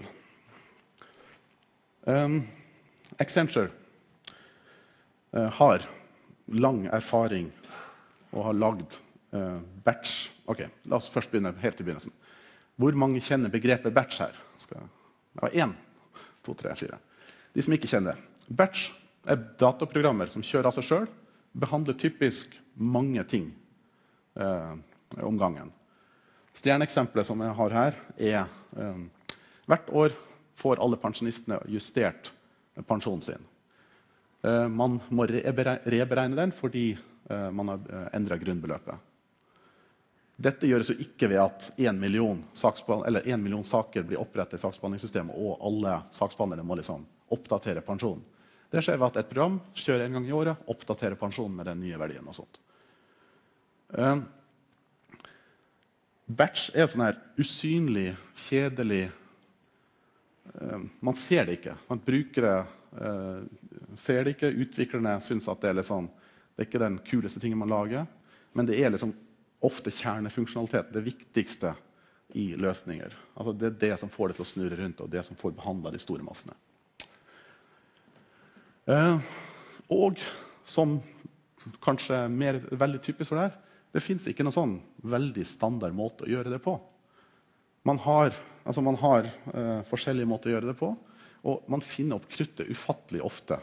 Um, Accenture uh, har lang erfaring og har lagd uh, batch. Ok, la oss først begynne helt i begynnelsen. Hvor mange kjenner begrepet batch her? Skal... Det var én. To, tre, fire. De som ikke kjenner det. Batch er dataprogrammer som kjører av seg selv, behandler typisk mange ting eh, om gangen. Stjerneeksempelet som jeg har her er eh, hvert år får alle pensjonistene justert pensjonen sin. Eh, man må reberegne den fordi eh, man har endret grunnbeløpet. Dette gjøres jo ikke ved at en million, eller en million saker blir opprettet i saksbehandlingssystemet, og alle saksbehandlere må liksom oppdatere pensjonen. Det skjer ved at et program kjører en gang i året, oppdaterer pensjonen med den nye verdien og sånt. Uh, batch er sånn her usynlig, kjedelig. Uh, man ser det ikke. Man brukere uh, ser det ikke. Utviklerne synes at det er, litt sånn, det er ikke den kuleste tingen man lager, men det er liksom ofte kjernefunksjonalitet, det viktigste i løsninger. Altså det er det som får det til å snurre rundt, og det som får behandlet de store massene. Eh, og som kanskje mer veldig typisk for det her, det finnes ikke noen sånn veldig standard måte å gjøre det på. Man har, altså man har eh, forskjellige måter å gjøre det på, og man finner opp kruttet ufattelig ofte.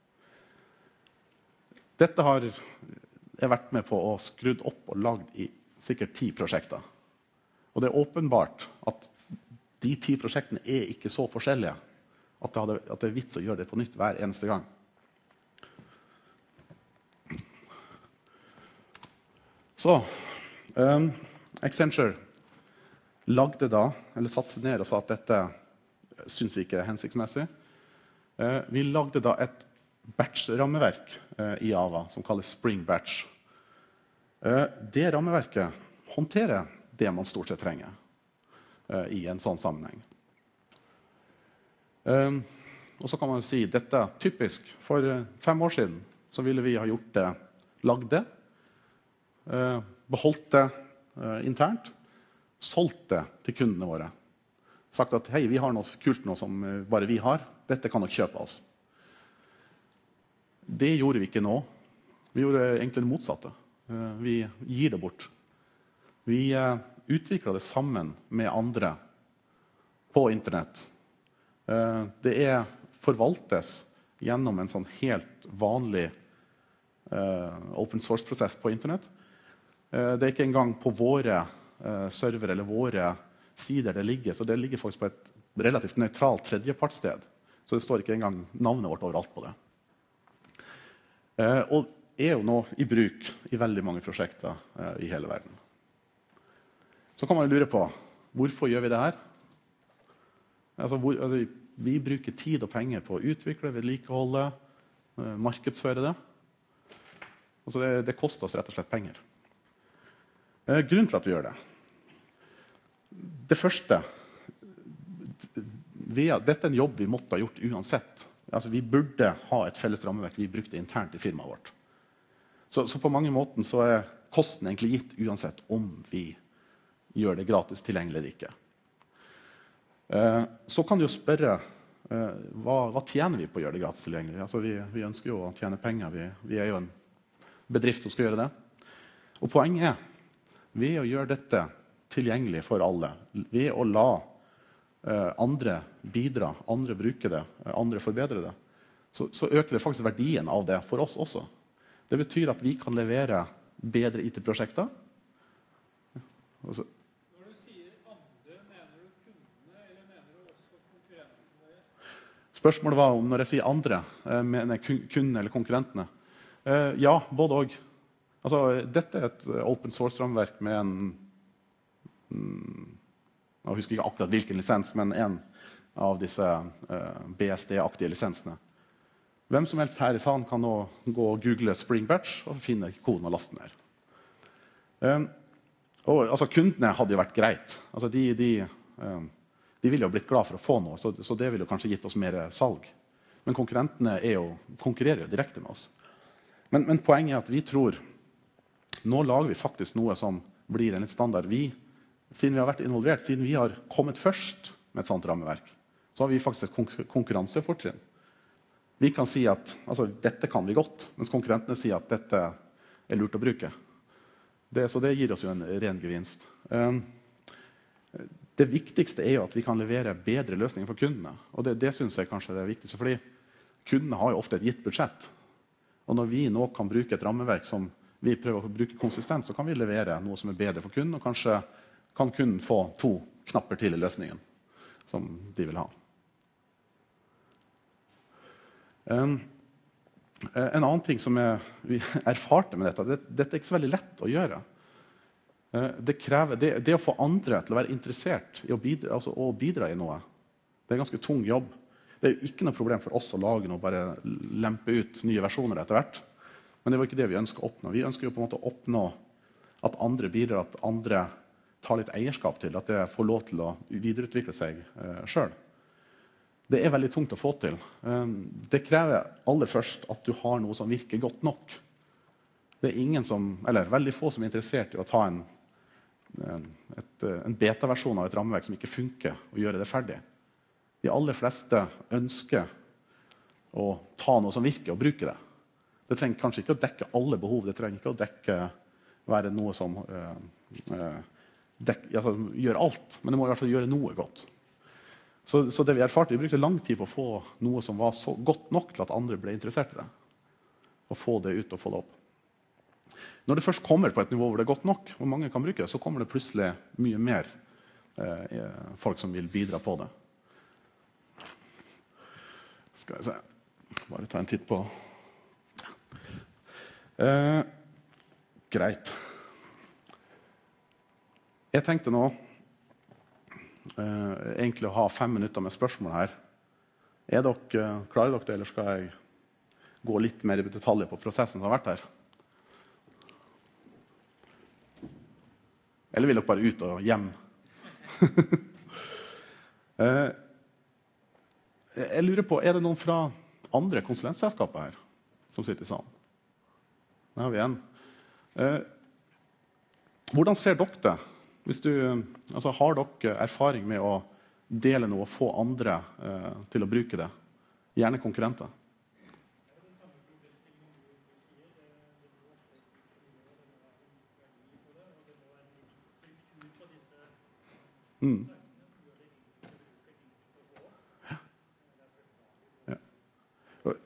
Dette har jeg har vært med på å skrudd opp og lagd i sikkert ti prosjekter. Og det er åpenbart at de ti prosjektene er ikke så forskjellige at det, hadde, at det er vits å gjøre det på nytt hver eneste gang. Så, um, Accenture lagde da, eller satte seg ned og sa at dette synes vi ikke er hensiktsmessig. Uh, vi lagde da et batch-rammeverk uh, i Java som kalles Spring Batch. Uh, det rammeverket håndterer det man stort sett trenger uh, i en sånn sammenheng. Um, og så kan man jo si dette er typisk. For uh, fem år siden så ville vi ha gjort det, lagd det, uh, beholdt det uh, internt, solgt det til kundene våre. sagt at hei, vi har noe kult nå som bare vi har. Dette kan dere kjøpe av oss. Det gjorde vi ikke nå. Vi gjorde egentlig det motsatte. Vi gir det bort. Vi utvikler det sammen med andre på internett. Det er forvaltes gjennom en sånn helt vanlig open source-prosess på internett. Det er ikke engang på våre server eller våre sider det ligger, så det ligger faktisk på et relativt nøytralt tredjepartssted. Så det står ikke engang navnet vårt overalt på det. Eh, og er jo nå i bruk i veldig mange prosjekter eh, i hele verden. Så kan man lure på, hvorfor gjør vi det her? Altså, hvor, altså, vi bruker tid og penger på å utvikle, vedlikeholde, eh, markedsføre det. Altså, det, det koster oss rett og slett penger. Eh, grunnen til at vi gjør det. Det første, vi, dette er en jobb vi måtte ha gjort uansett. Altså, vi burde ha et felles rammeverk vi brukte internt i firmaet vårt. Så, så på mange måter så er kosten egentlig gitt uansett om vi gjør det gratis tilgjengelig eller ikke. Eh, så kan du jo spørre, eh, hva, hva tjener vi på å gjøre det gratis tilgjengelig? Altså, vi, vi ønsker jo å tjene penger. Vi, vi er jo en bedrift som skal gjøre det. Og poenget er, ved å gjøre dette tilgjengelig for alle, ved å la eh, andre bidra, andre bruke det, andre forbedre det, så, så øker det faktisk verdien av det for oss også. Det betyr at vi kan levere bedre I T-prosjekter. Altså, når du sier andre, mener du kundene, eller mener du også konkurrentene? Spørsmålet var om når jeg sier andre, eh, mener jeg kundene eller konkurrentene. Eh, ja, både og. Altså, dette er et open source-rammeverk med en jeg husker ikke akkurat hvilken lisens, men en av disse uh, B S D-aktige lisensene. Hvem som helst her I salen kan nå gå og google Spring Batch og finne koden og lasten der. Um, og, altså, kundene hadde jo vært greit. Altså, de, de, um, de ville jo blitt glad for å få noe, så, så det ville jo kanskje gitt oss mer salg. Men konkurrentene er jo, konkurrerer jo direkte med oss. Men, men poenget er at vi tror, nå lager vi faktisk noe som blir en litt standard. Vi Siden vi har vært involvert, siden vi har kommet først med et sånt rammeverk, så har vi faktisk et konkurransefortrinn. Vi kan si at altså, dette kan vi godt, mens konkurrentene sier at dette er lurt å bruke. Det, så det gir oss jo en ren gevinst. Um, det viktigste er jo at vi kan levere bedre løsninger for kundene. Og det, det synes jeg kanskje er det viktigste, fordi kundene har jo ofte et gitt budsjett. Og når vi nå kan bruke et rammeverk som vi prøver å bruke konsistent, så kan vi levere noe som er bedre for kunden, og kanskje kan kunden få to knapper til I løsningen som de vil ha. Um, en annen ting som er, vi erfarte med dette, det, dette er ikke så veldig lett å gjøre. Uh, det, krever, det, det å få andre til å være interessert I å bidra, altså å bidra I noe, det er en ganske tung jobb. Det er jo ikke noe problem for oss å lage noe, bare lempe ut nye versjoner etter hvert. Men det var ikke det vi ønsker å oppnå. Vi ønsker jo på en måte å oppnå at andre bidrar, at andre tar litt eierskap til, at det får lov til å videreutvikle seg uh, selv. Det er veldig tungt å få til. Um, det krever aller først at du har noe som virker godt nok. Det er ingen som, eller veldig få som er interessert I å ta en, en, et, en beta-versjon av et rammeverk som ikke funker, og gjøre det ferdig. De aller fleste ønsker å ta noe som virker, og bruke det. Det trenger kanskje ikke å dekke alle behov, det trenger ikke å dekke, være noe som uh, uh, Dek, altså, gjør alt, men det må I hvert fall gjøre noe godt. Så, så det vi erfarte, vi brukte lang tid på å få noe som var så godt nok til at andre ble interessert I det. Og få det ut og få det opp. Når det først kommer på et nivå hvor det er godt nok, og mange kan bruke det, så kommer det plutselig mye mer eh, folk som vil bidra på det. Skal jeg se. Bare ta en titt på. Eh, greit. Jeg tenkte nå uh, egentlig å ha fem minutter med spørsmål her. Er dere, uh, klarer dere det, eller skal jeg gå litt mer I detaljer på prosessen som har vært her? Eller vil dere bare ut og hjem? uh, jeg lurer på, er det noen fra andre konsulentselskaper her som sitter I salen? Der har vi en. Uh, hvordan ser dere det? Hvis du, altså, har dere erfaring med å dele noe og få andre eh, til å bruke det. Gjerne konkurrenter. Mm. Ja. Ja.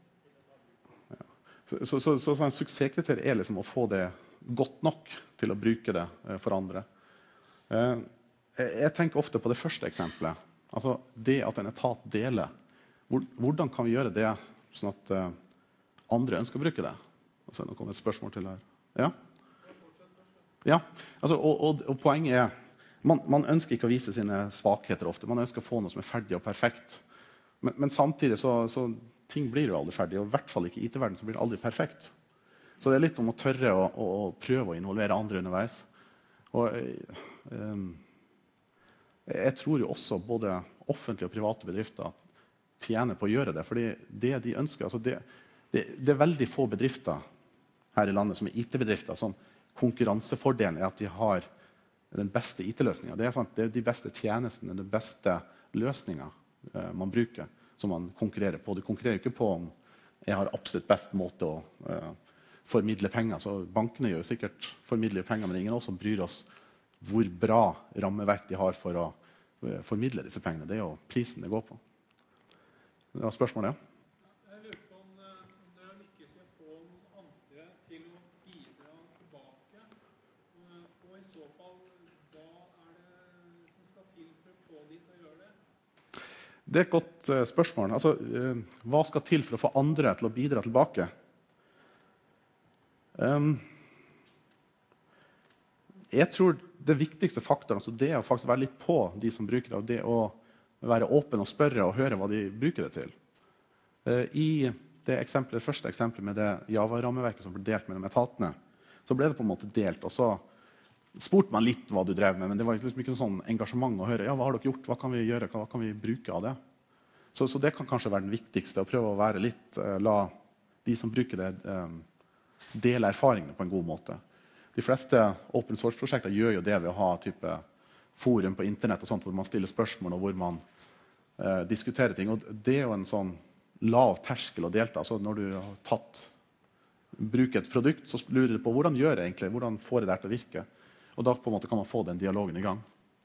Så, så, så, så en suksesskriterium er liksom å få det godt nok til å bruke det eh, for andre. Eh, jeg tenker ofte på det første eksempelet. Altså det at en etat deler. Hvor, hvordan kan vi gjøre det sånn at eh, andre ønsker å bruke det? Altså, nå kommer et spørsmål til her. Ja? Ja, altså, og, og, og poenget er man, man ønsker ikke å vise sine svakheter ofte. Man ønsker å få noe som er ferdig og perfekt. Men, men samtidig så, så ting blir jo aldri ferdig, og i hvert fall ikke i I T-verden så blir det aldri perfekt. Så det er litt om å tørre å, å, å prøve å involvere andre underveis. Og um, jeg tror jo også både offentlige og private bedrifter tjener på å gjøre det, fordi det de ønsker, altså det, det, det er veldig få bedrifter her i landet som er I T-bedrifter, som konkurransefordelen er at de har den beste I T-løsningen. Det er, sånn, det er de beste tjenestene, den beste løsningen eh, man bruker, som man konkurrerer på. Du konkurrerer ikke på om jeg har absolutt best måte å eh, formidle penger. Så bankene gjør sikkert formidle penger, men ingen av oss som bryr oss hvor bra rammeverk de har for å eh, formidle disse pengene. Det er jo prisen det går på. Det var spørsmålet, ja. Jeg lurer på om det lykkes i å få noen andre til å bidra tilbake. Og i så fall, hva er det som skal til for å få de til å gjøre det? Det er et godt uh, spørsmål. Altså, uh, hva skal til for å få andre til å bidra tilbake? Um, jeg tror det viktigste faktoren altså det er å faktisk være litt på de som bruker det, og det å være åpen og spørre og høre hva de bruker det til. Uh, I det, eksemplet, det første eksempelet med det Java-rammeverket som ble delt mellom etatene, så ble det på en måte delt, og så spurte man litt hva du drev med, men det var liksom ikke sånn engasjement å høre. Ja, hva har dere gjort? Hva kan vi gjøre? Hva kan vi bruke av det? Så, så det kan kanskje være den viktigste, å prøve å være litt, uh, la de som bruker det, um, dele erfaringene på en god måte. De fleste open source-prosjekter gjør jo det ved å ha type forum på internett og sånt, hvor man stiller spørsmål og hvor man uh, diskuterer ting. Og det er jo en sånn lav terskel å delta. Altså når du har tatt, bruker et produkt, så lurer du på hvordan gjør det egentlig, hvordan får det der til å virke. Og da på en måte kan man få den dialogen i gang.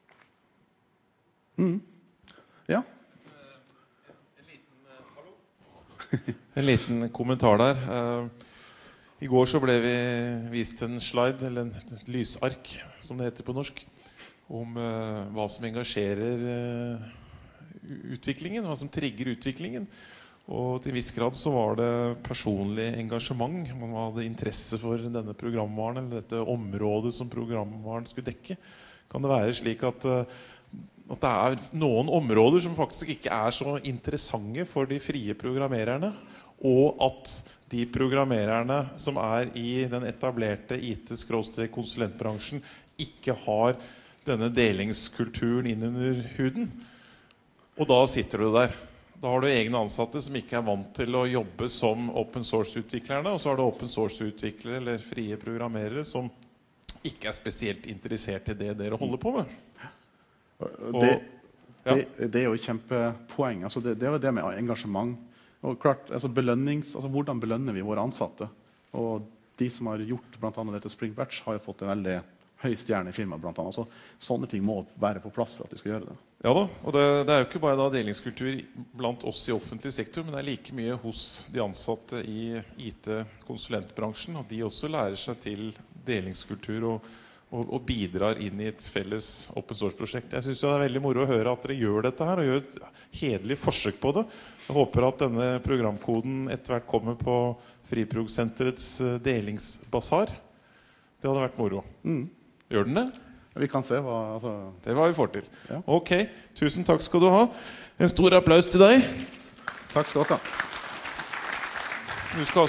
Mm. Ja. En liten, hallo? En liten kommentar der. I går så ble vi vist en slide, eller en lysark, som det heter på norsk, om uh, hva som engasjerer uh, utviklingen, hva som trigger utviklingen. Og til en viss grad så var det personlig engasjement. Man hadde interesse for denne programvaren, eller dette området som programvaren skulle dekke. Kan det være slik at, uh, at det er noen områder som faktisk ikke er så interessante for de frie programmererne, og at de programmererne som er i den etablerte I T-konsulentbransjen ikke har denne delingskulturen innunder huden. Og da sitter du der. Da har du egne ansatte som ikke er vant til å jobbe som open source-utviklerne, og så har du open source-utviklere eller frie programmerere som ikke er spesielt interessert i det dere holder på med. Og, det, ja. det, det er jo et kjempepoeng. Altså det, det er jo det med engasjement. Og klart, altså belønnings, altså hvordan belønner vi våre ansatte? Og de som har gjort blant annet dette Spring Batch har jo fått en veldig høy stjerne i firmaet blant annet. Så sånne ting må være på plass for at de skal gjøre det. Ja da, og det, det er jo ikke bare da delingskultur blant oss i offentlig sektor, men det er like mye hos de ansatte i I T-konsulentbransjen, og de også lærer seg til delingskultur og, og, og bidrar inn i et felles open source-prosjekt. Jeg synes det er veldig moro å høre at dere gjør dette her, og gjør et hederlig forsøk på det. Jeg håper at denne programkoden etter hvert kommer på Friprog-senterets delingsbasar. Det hadde vært moro. Mm. Gjør den det? Vi kan se hva... Altså... Det var vi får til. Ja. Ok, tusen takk skal du ha. En stor applaus til deg. Takk skal du ha. Du skal